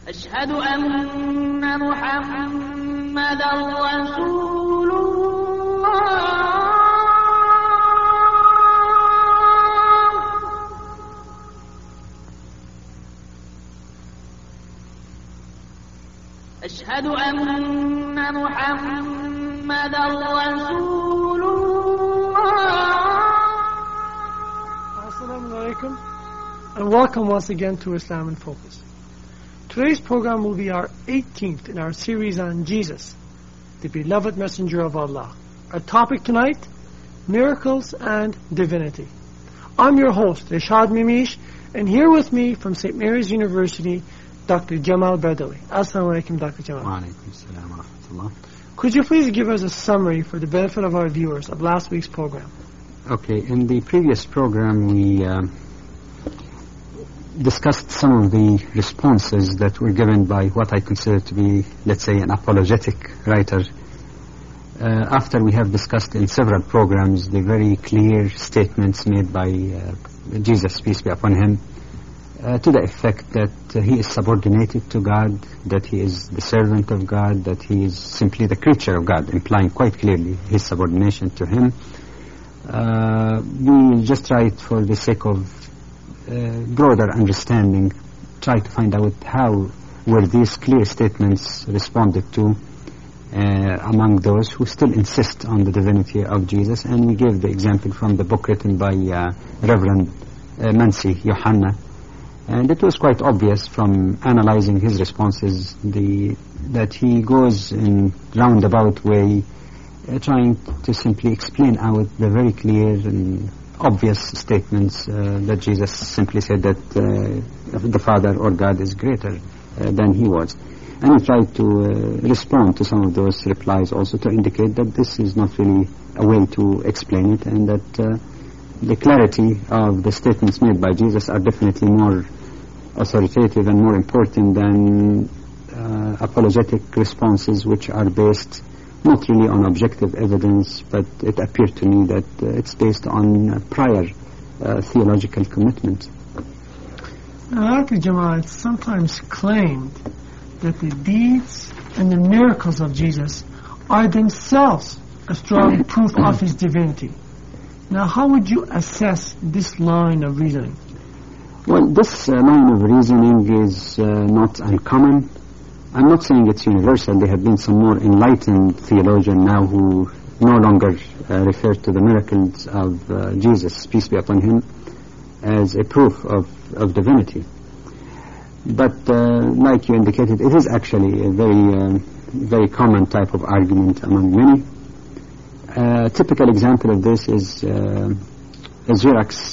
أشهد أن محمدًا رسول الله. أشهد أن محمدًا رسول الله. Assalamu alaikum, and welcome once again to Islam in Focus. Today's program will be our 18th in our series on Jesus, the beloved messenger of Allah. Our topic tonight, miracles and divinity. I'm your host, Rishad Mimish, and here with me from St. Mary's University, Dr. Jamal Badawi. Assalamu alaikum, Dr. Jamal. Wa alaikum salam wa rahmatullah. Could you please give us a summary for the benefit of our viewers of last week's program? Okay, in the previous program we discussed some of the responses that were given by what I consider to be, let's say, an apologetic writer. After we have discussed in several programs the very clear statements made by Jesus, peace be upon him, to the effect that he is subordinated to God, that he is the servant of God, that he is simply the creature of God, implying quite clearly his subordination to him. We just tried, for the sake of broader understanding, try to find out how were these clear statements responded to among those who still insist on the divinity of Jesus. And we gave the example from the book written by Reverend Mansi Yohanna. And it was quite obvious from analyzing his responses that he goes in roundabout way trying to simply explain out the very clear and obvious statements that Jesus simply said that the Father or God is greater than he was. And he tried to respond to some of those replies also to indicate that this is not really a way to explain it, and that the clarity of the statements made by Jesus are definitely more authoritative and more important than apologetic responses which are based not really on objective evidence, but it appeared to me that it's based on prior theological commitment. Now, Dr. Jamal, it's sometimes claimed that the deeds and the miracles of Jesus are themselves a strong proof of his divinity. Now, how would you assess this line of reasoning? Well, this line of reasoning is not uncommon. I'm not saying it's universal. There have been some more enlightened theologians now who no longer refer to the miracles of Jesus, peace be upon him, as a proof of divinity. But like you indicated, it is actually a very common type of argument among many. A typical example of this is a Xerox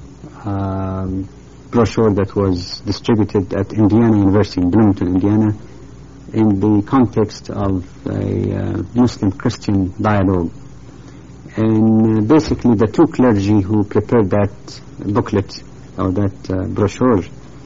brochure that was distributed at Indiana University in Bloomington, Indiana, in the context of a Muslim-Christian dialogue. And basically the two clergy who prepared that booklet or that brochure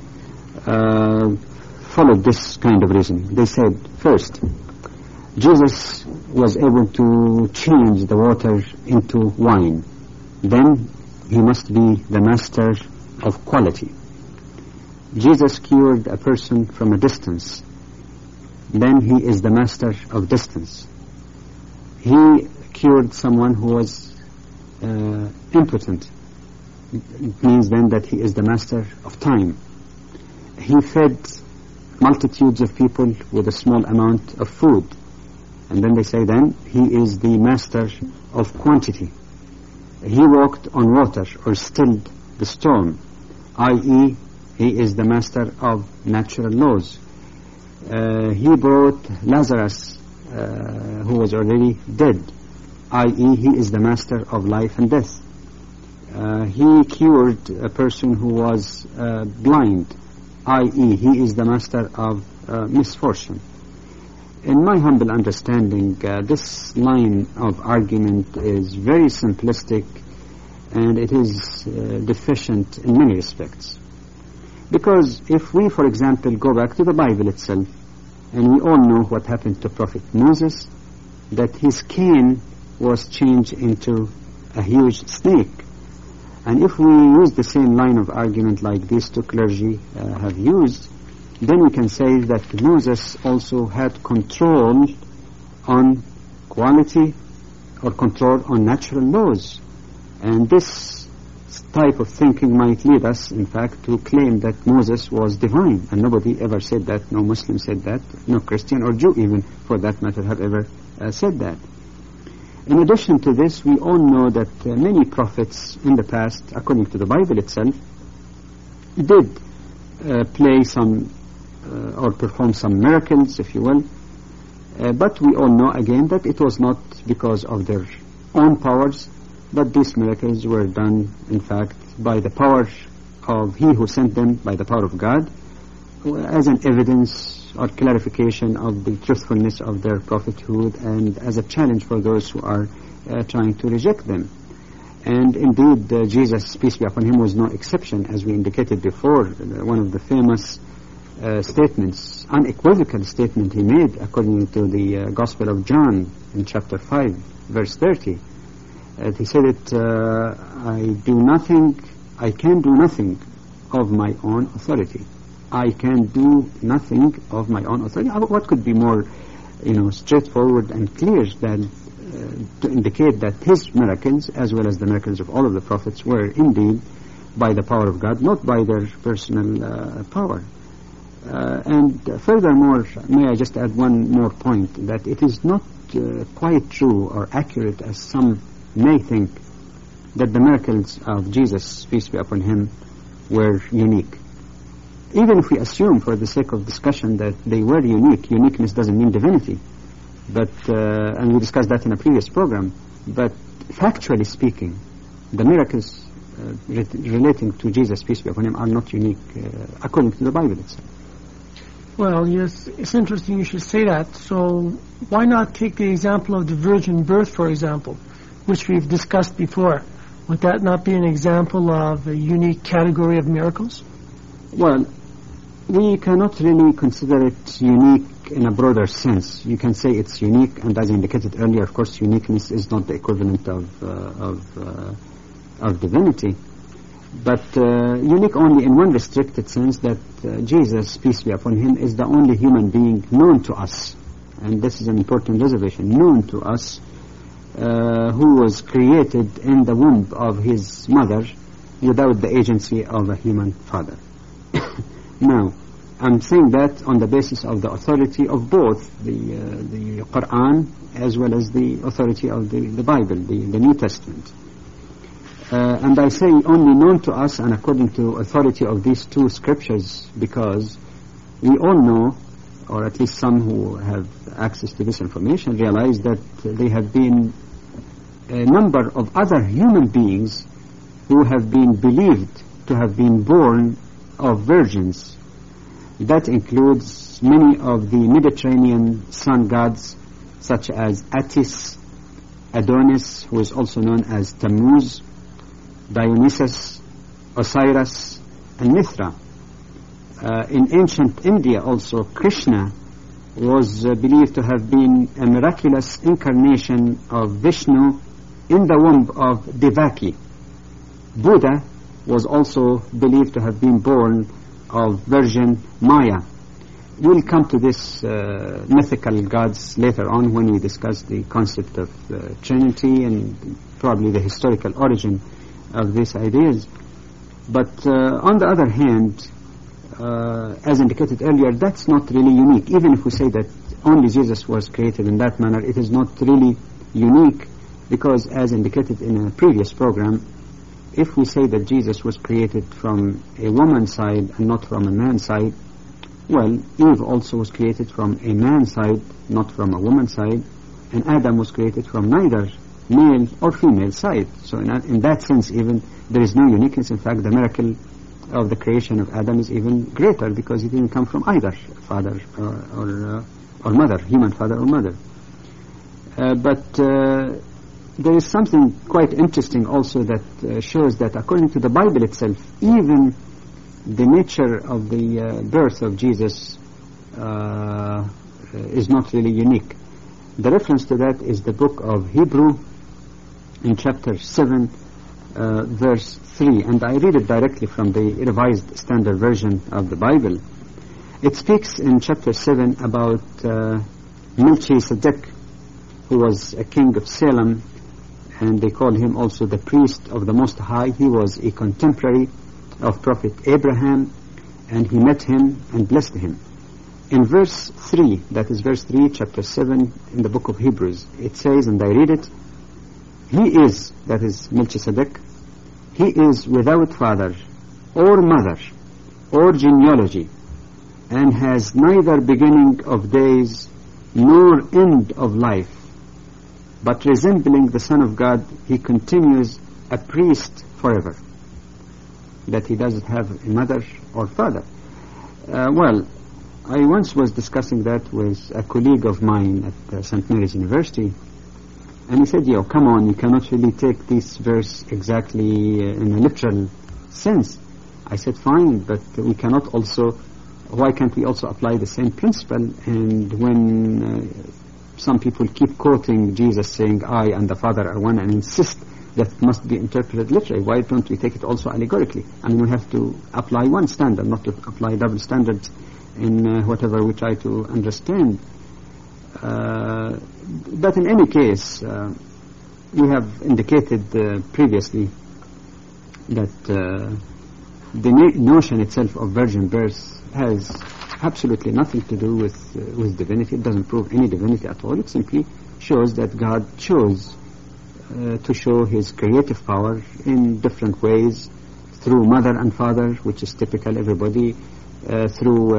followed this kind of reasoning. They said, first, Jesus was able to change the water into wine. Then he must be the master of quality. Jesus cured a person from a distance. Then he is the master of distance. He cured someone who was impotent. It means then that he is the master of time. He fed multitudes of people with a small amount of food. And then they say then he is the master of quantity. He walked on water or stilled the storm, i.e. he is the master of natural laws. He brought Lazarus, who was already dead, i.e. he is the master of life and death. He cured a person who was blind, i.e. he is the master of misfortune. In my humble understanding, this line of argument is very simplistic, and it is deficient in many respects. Because if we, for example, go back to the Bible itself, and we all know what happened to Prophet Moses, that his cane was changed into a huge snake. And if we use the same line of argument like these two clergy have used, then we can say that Moses also had control on quality or control on natural laws. And this type of thinking might lead us, in fact, to claim that Moses was divine. And nobody ever said that. No Muslim said that. No Christian or Jew even, for that matter, have ever said that. In addition to this, we all know that many prophets in the past, according to the Bible itself, did play some or perform some miracles, if you will. But we all know again that it was not because of their own powers, but these miracles were done, in fact, by the power of He who sent them, by the power of God, as an evidence or clarification of the truthfulness of their prophethood and as a challenge for those who are trying to reject them. And indeed, Jesus, peace be upon Him, was no exception, as we indicated before. One of the famous statements, unequivocal statement He made, according to the Gospel of John in chapter 5, verse 30. He said it, I can do nothing of my own authority. I can do nothing of my own authority. What could be more, straightforward and clear than to indicate that His miracles, as well as the miracles of all of the prophets, were indeed by the power of God, not by their personal power. And furthermore, may I just add one more point, that it is not quite true or accurate, as some may think, that the miracles of Jesus, peace be upon Him, were unique. Even if we assume, for the sake of discussion, that they were unique, uniqueness doesn't mean divinity. But and we discussed that in a previous program. But factually speaking, the miracles relating to Jesus, peace be upon Him, are not unique according to the Bible itself. Well, yes, it's interesting you should say that. So why not take the example of the virgin birth, for example, which we've discussed before? Would that not be an example of a unique category of miracles? Well, we cannot really consider it unique in a broader sense. You can say it's unique, and as indicated earlier, of course, uniqueness is not the equivalent of divinity. But unique only in one restricted sense, that Jesus, peace be upon Him, is the only human being known to us. And this is an important reservation, known to us, who was created in the womb of His mother without the agency of a human father. Now, I'm saying that on the basis of the authority of both the Quran as well as the authority of the Bible, the New Testament. And I say only known to us and according to authority of these two scriptures, because we all know, or at least some who have access to this information, realize that there have been a number of other human beings who have been believed to have been born of virgins. That includes many of the Mediterranean sun gods, such as Attis, Adonis, who is also known as Tammuz, Dionysus, Osiris, and Mithra. In ancient India also, Krishna was believed to have been a miraculous incarnation of Vishnu in the womb of Devaki. Buddha was also believed to have been born of Virgin Maya. We'll come to this mythical gods later on when we discuss the concept of Trinity and probably the historical origin of these ideas. But on the other hand, as indicated earlier, that's not really unique. Even if we say that only Jesus was created in that manner, it is not really unique, because as indicated in a previous program, if we say that Jesus was created from a woman's side and not from a man's side, well, Eve also was created from a man's side, not from a woman's side, and Adam was created from neither male or female side. So in that sense, even there is no uniqueness. In fact, the miracle of the creation of Adam is even greater, because he didn't come from either father or mother, human father or mother. But there is something quite interesting also that shows that according to the Bible itself, even the nature of the birth of Jesus is not really unique. The reference to that is the book of Hebrew in chapter 7, verse 3, and I read it directly from the Revised Standard Version of the Bible. It speaks in chapter 7 about Melchizedek, who was a king of Salem, and they call him also the priest of the Most High. He was a contemporary of Prophet Abraham, and he met him and blessed him. In verse 3, that is verse 3, chapter 7, in the book of Hebrews, it says, and I read it, he is, that is Melchizedek, he is without father or mother or genealogy, and has neither beginning of days nor end of life, but resembling the Son of God, he continues a priest forever. That he doesn't have a mother or father. Well, I once was discussing that with a colleague of mine at St. Mary's University, and he said, come on, you cannot really take this verse exactly in a literal sense. I said, fine, but we cannot also, why can't we also apply the same principle? And when some people keep quoting Jesus saying, I and the Father are one, and insist that it must be interpreted literally, why don't we take it also allegorically? I mean, we have to apply one standard, not to apply double standards in whatever we try to understand. But in any case, we have indicated previously that the notion itself of virgin birth has absolutely nothing to do with divinity. It doesn't prove any divinity at all. It simply shows that God chose to show his creative power in different ways, through mother and father, which is typical everybody, through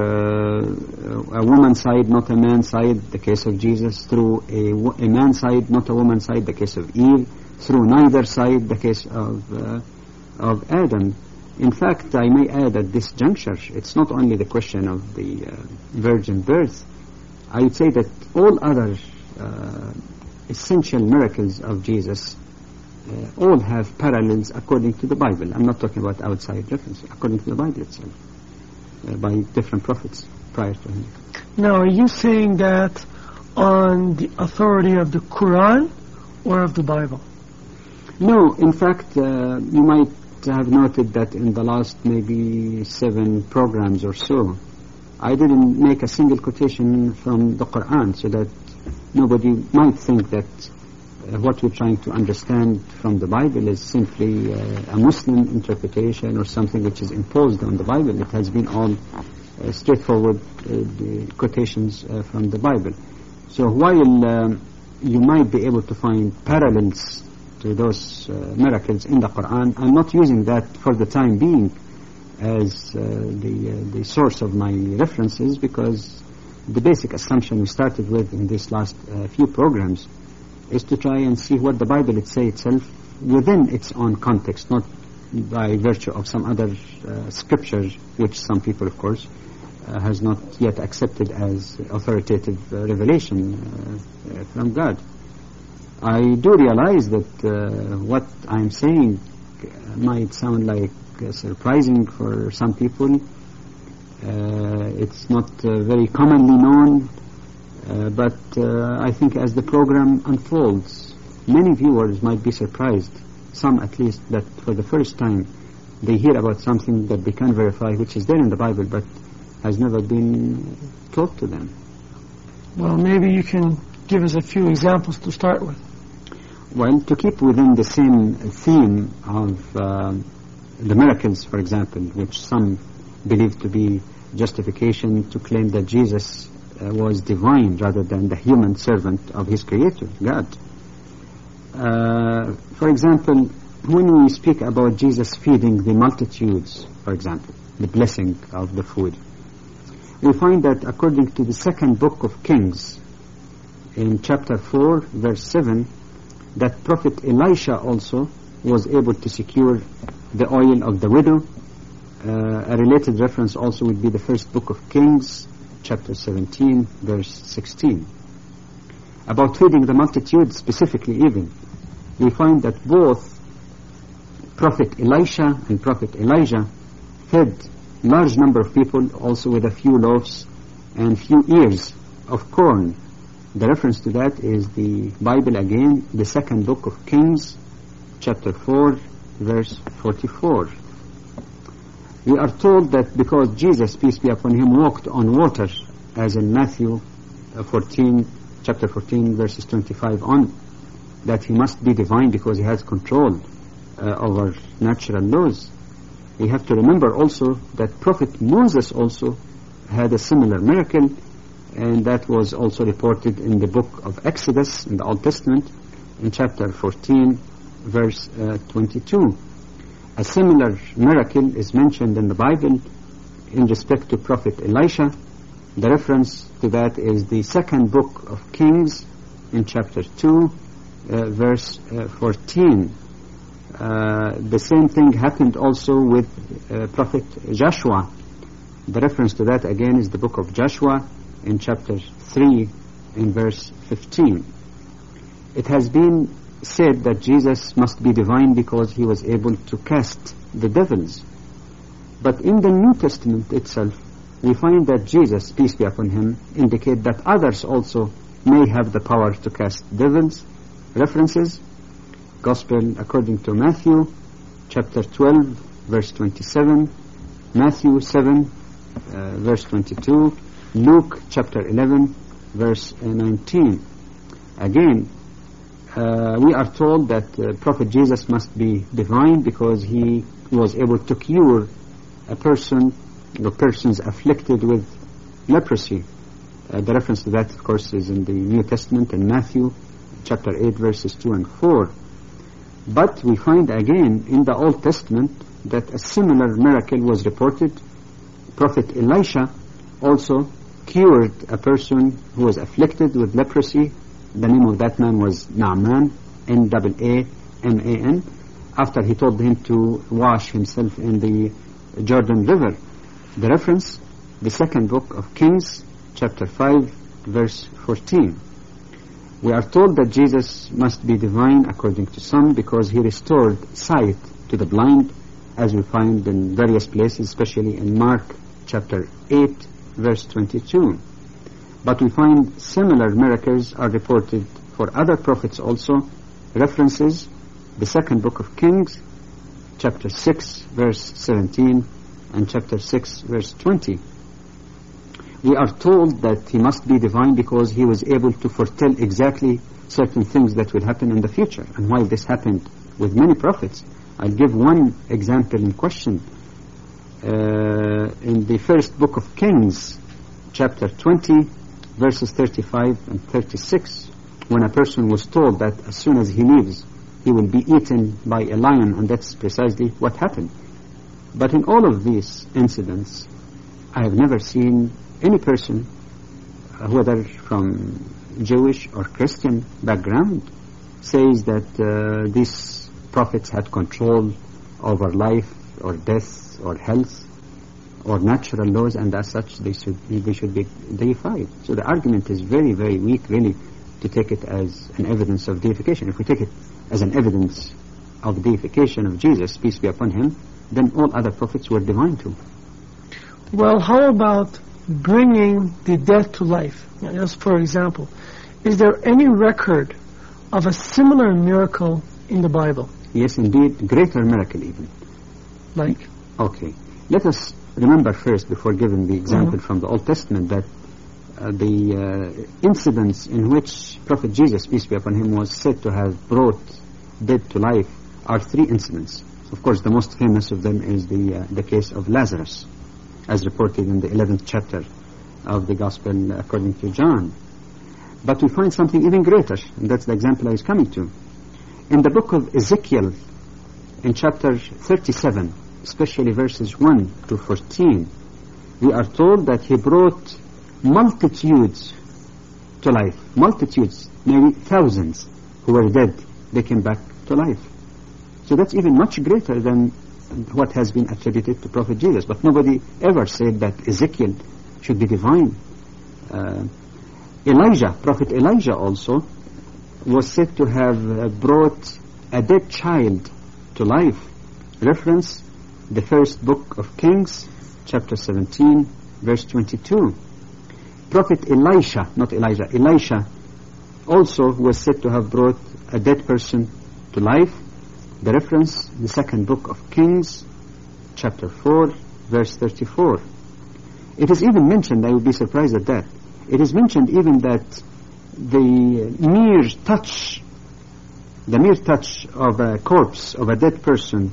a woman's side, not a man's side, the case of Jesus, through a man's side, not a woman's side, the case of Eve, through neither side, the case of Adam. In fact, I may add at this juncture, it's not only the question of the virgin birth. I would say that all other essential miracles of Jesus all have parallels according to the Bible. I'm not talking about outside reference, according to the Bible itself, by different prophets prior to him. Now, are you saying that on the authority of the Quran or of the Bible? No, in fact, you might have noted that in the last maybe 7 programs or so, I didn't make a single quotation from the Quran, so that nobody might think that what we're trying to understand from the Bible is simply a Muslim interpretation or something which is imposed on the Bible. It has been all straightforward quotations from the Bible. So while you might be able to find parallels to those miracles in the Quran, I'm not using that for the time being as the source of my references, because the basic assumption we started with in these last few programs is to try and see what the Bible itself within its own context, not by virtue of some other scriptures, which some people, of course, has not yet accepted as authoritative revelation from God. I do realize that what I'm saying might sound like surprising for some people. It's not very commonly known, but I think as the program unfolds, many viewers might be surprised, some at least, that for the first time they hear about something that they can verify, which is there in the Bible, but has never been taught to them. Well, maybe you can give us a few examples to start with. Well, to keep within the same theme of the miracles, for example, which some believe to be justification to claim that Jesus was divine rather than the human servant of his Creator, God. For example, when we speak about Jesus feeding the multitudes, for example, the blessing of the food, we find that according to the second book of Kings, in chapter 4, verse 7, that Prophet Elisha also was able to secure the oil of the widow. A related reference also would be the first book of Kings, chapter 17, verse 16. About feeding the multitude specifically even, we find that both Prophet Elisha and Prophet Elijah fed large number of people also with a few loaves and few ears of corn. The reference to that is the Bible again, the second book of Kings, chapter 4, verse 44. We are told that because Jesus, peace be upon him, walked on water, as in Matthew 14, chapter 14, verses 25 on, that he must be divine because he has control over natural laws. We have to remember also that Prophet Moses also had a similar miracle, and that was also reported in the book of Exodus in the Old Testament in chapter 14, verse 22. A similar miracle is mentioned in the Bible in respect to Prophet Elisha. The reference to that is the second book of Kings in chapter 2, verse 14. The same thing happened also with Prophet Joshua. The reference to that again is the book of Joshua in chapter 3 in verse 15. It has been said that Jesus must be divine because he was able to cast the devils. But in the New Testament itself, we find that Jesus, peace be upon him, indicate that others also may have the power to cast devils. References: Gospel according to Matthew, chapter 12, verse 27, Matthew 7, verse 22, Luke, chapter 11, verse 19. Again, we are told that Prophet Jesus must be divine because he was able to cure a person, the persons afflicted with leprosy. The reference to that, of course, is in the New Testament in Matthew, chapter 8, verses 2 and 4. But we find again in the Old Testament that a similar miracle was reported. Prophet Elisha also cured a person who was afflicted with leprosy. The name of that man was Naaman, Naaman, after he told him to wash himself in the Jordan River. The reference, the second book of Kings, chapter 5, verse 14. We are told that Jesus must be divine according to some because he restored sight to the blind, as we find in various places, especially in Mark chapter 8, verse 22. But we find similar miracles are reported for other prophets also. References: the second book of Kings, chapter 6, verse 17, and chapter 6, verse 20. We are told that he must be divine because he was able to foretell exactly certain things that will happen in the future. And while this happened with many prophets, I'll give one example in question. In the first book of Kings, chapter 20, verses 35 and 36, when a person was told that as soon as he leaves, he will be eaten by a lion, and that's precisely what happened. But in all of these incidents, I have never seen any person, whether from Jewish or Christian background, says that these prophets had control over life or death or health or natural laws, and as such they should be deified. So the argument is very, very weak, really, to take it as an evidence of deification. If we take it as an evidence of deification of Jesus, peace be upon him, then all other prophets were divine too. Well, how about bringing the dead to life? Just for example, is there any record of a similar miracle in the Bible? Yes, indeed, greater miracle even. Like? Okay. Let us remember first, before giving the example from the Old Testament, that the incidents in which Prophet Jesus, peace be upon him, was said to have brought dead to life are three incidents. Of course, the most famous of them is the case of Lazarus, as reported in the 11th chapter of the Gospel according to John. But we find something even greater, and that's the example I was coming to. In the book of Ezekiel, in chapter 37, especially verses 1 to 14, we are told that he brought multitudes to life. Multitudes, maybe thousands, who were dead, they came back to life. So that's even much greater than what has been attributed to Prophet Jesus. But nobody ever said that Ezekiel should be divine. Prophet Elijah also was said to have brought a dead child to life. Reference: the first book of Kings, chapter 17, verse 22. Prophet Elisha also was said to have brought a dead person to life. The reference: the second book of Kings, chapter 4, verse 34. It is even mentioned, I would be surprised at that, it is mentioned even that the mere touch of a corpse, of a dead person,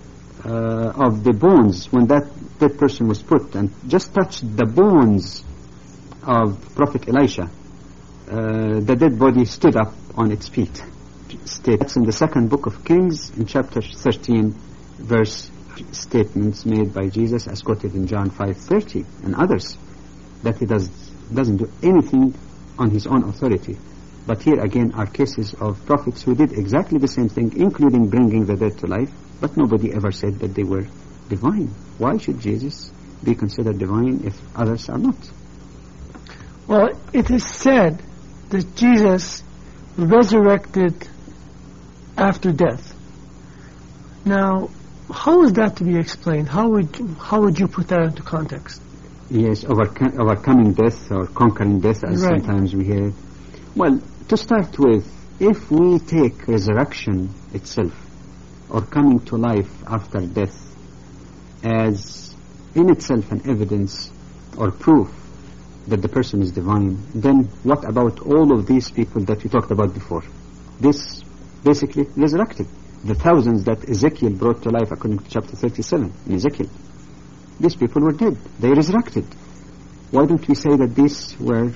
of the bones, when that dead person was put, and just touched the bones of Prophet Elisha, the dead body stood up on its feet. That's in the second book of Kings, in chapter 13, verse statements made by Jesus as quoted in John 5:30 and others, that he doesn't do anything on his own authority. But here again are cases of prophets who did exactly the same thing, including bringing the dead to life, but nobody ever said that they were divine. Why should Jesus be considered divine if others are not? Well, it is said that Jesus resurrected after death. Now, how is that to be explained? How would you put that into context? Yes, overcoming death or conquering death, as Right. sometimes we hear. Well, to start with, if we take resurrection itself, or coming to life after death, as in itself an evidence or proof that the person is divine, then what about all of these people that we talked about before? This basically resurrected. The thousands that Ezekiel brought to life according to chapter 37 in Ezekiel. These people were dead. They resurrected. Why don't we say that these were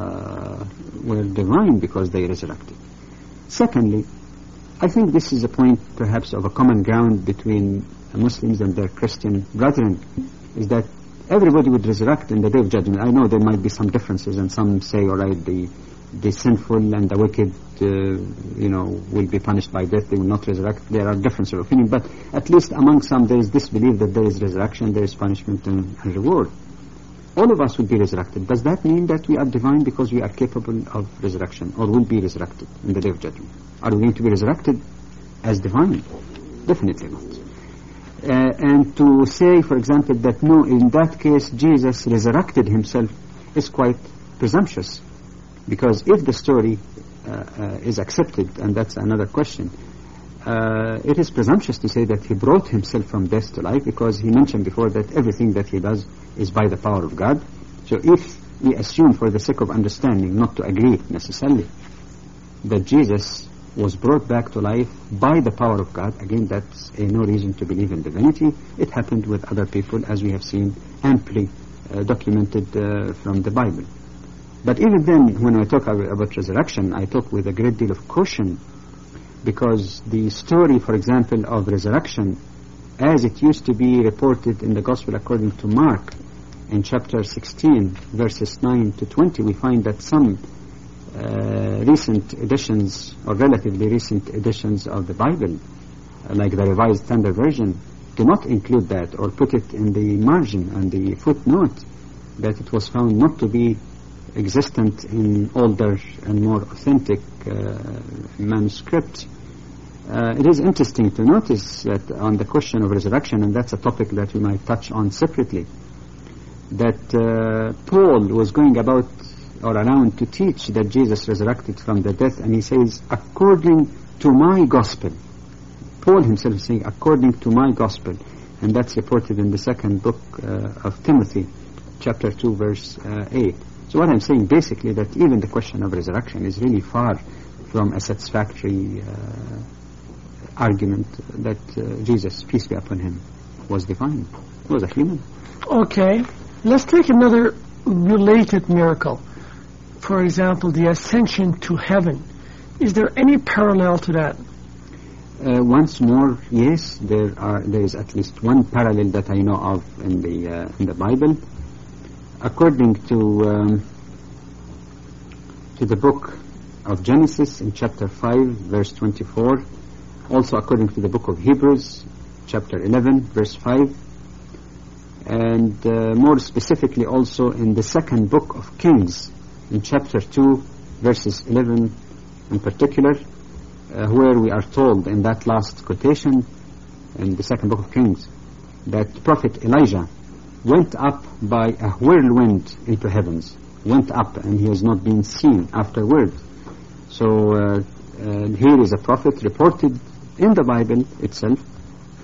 divine because they resurrected? Secondly, I think this is a point perhaps of a common ground between Muslims and their Christian brethren, is that everybody would resurrect in the Day of Judgment. I know there might be some differences, and some say, all right, the sinful and the wicked, will be punished by death. They will not resurrect. There are differences of opinion, but at least among some there is this belief that there is resurrection, there is punishment and reward. All of us will be resurrected. Does that mean that we are divine because we are capable of resurrection, or will be resurrected in the Day of Judgment? Are we going to be resurrected as divine? Definitely not. And to say, for example, that no, in that case Jesus resurrected himself is quite presumptuous, because if the story is accepted, and that's another question, it is presumptuous to say that he brought himself from death to life, because he mentioned before that everything that he does is by the power of God. So if we assume, for the sake of understanding, not to agree necessarily, that Jesus was brought back to life by the power of God, again, that's no reason to believe in divinity. It happened with other people, as we have seen amply documented from the Bible. But even then, when I talk about resurrection, I talk with a great deal of caution, because the story, for example, of resurrection, as it used to be reported in the Gospel according to Mark, in chapter 16, verses 9 to 20, we find that some recent editions, or relatively recent editions of the Bible, like the Revised Standard Version, do not include that, or put it in the margin and the footnote that it was found not to be existent in older and more authentic manuscripts. It is interesting to notice that on the question of resurrection, and that's a topic that we might touch on separately, that Paul was going about or around to teach that Jesus resurrected from the death, and he says, according to my gospel. Paul himself is saying, according to my gospel, and that's reported in the second book of Timothy, chapter 2, verse 8. So what I'm saying basically, that even the question of resurrection is really far from a satisfactory argument that Jesus, peace be upon him, was divine, was a human. Okay, let's take another related miracle. For example, the ascension to heaven. Is there any parallel to that? Once more, yes, there is at least one parallel that I know of in the Bible. According to the book of Genesis in chapter 5, verse 24, also according to the book of Hebrews, chapter 11, verse 5, and more specifically also in the second book of Kings, in chapter 2, verses 11 in particular, where we are told in that last quotation in the second book of Kings that Prophet Elijah went up by a whirlwind into heavens, went up, and he has not been seen afterward. So here is a prophet reported in the Bible itself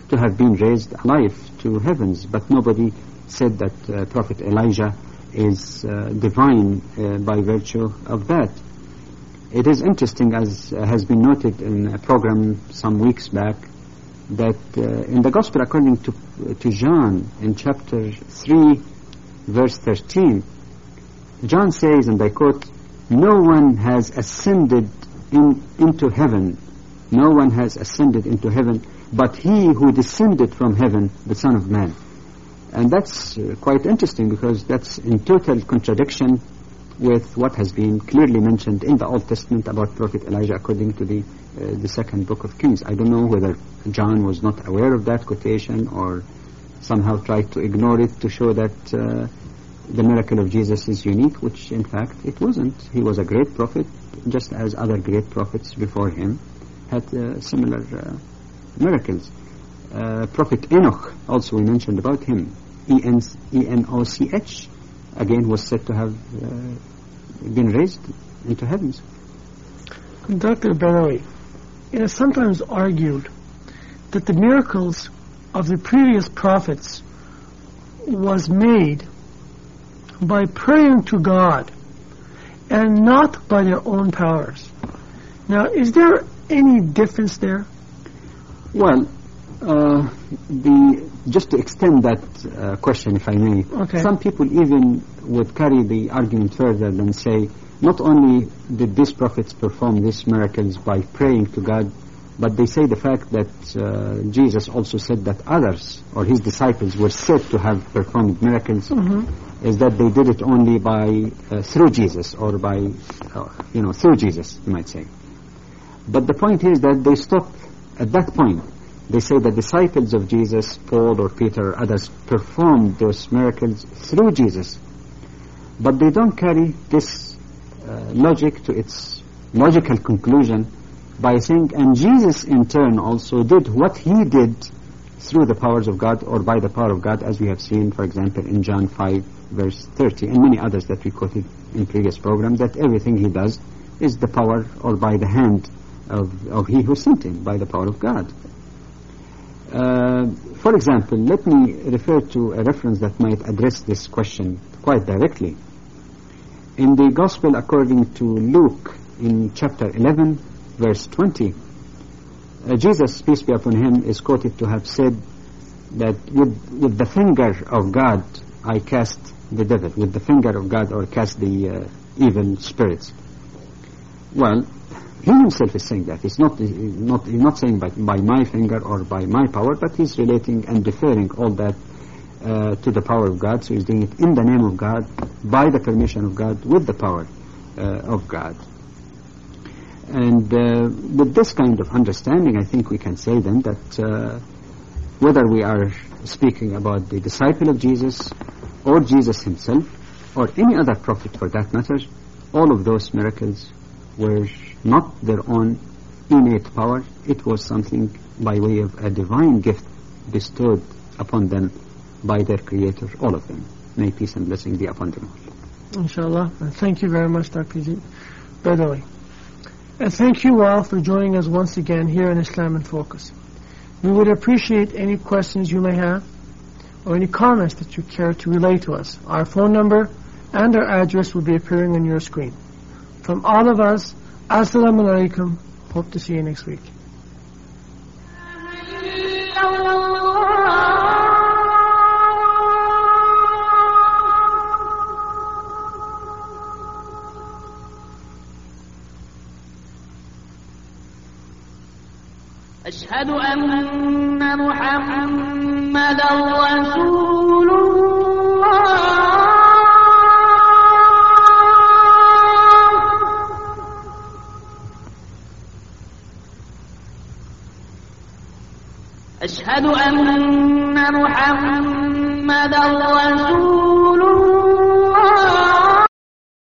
to have been raised alive to heavens, but nobody said that Prophet Elijah is divine by virtue of that. It is interesting, as has been noted in a program some weeks back, that in the Gospel according to John, in chapter 3, verse 13, John says, and I quote, "No one has ascended into heaven. No one has ascended into heaven, but he who descended from heaven, the Son of Man." And that's quite interesting, because that's in total contradiction with what has been clearly mentioned in the Old Testament about Prophet Elijah according to the second book of Kings. I don't know whether John was not aware of that quotation or somehow tried to ignore it to show that the miracle of Jesus is unique, which in fact it wasn't. He was a great prophet, just as other great prophets before him had similar miracles. Prophet Enoch, also we mentioned about him, Enoch, again was said to have been raised into heavens. Dr. Badawi, it is sometimes argued that the miracles of the previous prophets was made by praying to God and not by their own powers. Now, is there any difference there? Well, just to extend that question, if I may, okay. Some people even would carry the argument further and say, not only did these prophets perform these miracles by praying to God, but they say the fact that Jesus also said that others, or his disciples, were said to have performed miracles, is that they did it only by through Jesus, or by, through Jesus, you might say. But the point is that they stop at that point. They say the disciples of Jesus, Paul or Peter or others, performed those miracles through Jesus. But they don't carry this logic to its logical conclusion by saying, and Jesus in turn also did what he did through the powers of God, or by the power of God, as we have seen, for example, in John 5, verse 30, and many others that we quoted in previous programs, that everything he does is the power, or by the hand of he who sent him, by the power of God. For example, let me refer to a reference that might address this question quite directly. In the Gospel according to Luke, in chapter 11, verse 20, Jesus, peace be upon him, is quoted to have said that with the finger of God I cast the devil, with the finger of God, or cast the evil spirits. Well, he himself is saying that. He's not saying by my finger or by my power, but he's relating and deferring all that to the power of God. So he's doing it in the name of God, by the permission of God, with the power of God. And with this kind of understanding, I think we can say then that whether we are speaking about the disciple of Jesus, or Jesus himself, or any other prophet for that matter, all of those miracles were not their own innate power. It was something by way of a divine gift bestowed upon them by their Creator, all of them. May peace and blessing be upon them all. Inshallah. And thank you very much, Dr. Badawi. And thank you all for joining us once again here in Islam in Focus. We would appreciate any questions you may have, or any comments that you care to relay to us. Our phone number and our address will be appearing on your screen. From all of us, Assalamu alaikum. Hope to see you next week. أشهد أن محمدا رسول الله أشهد أن محمدا رسول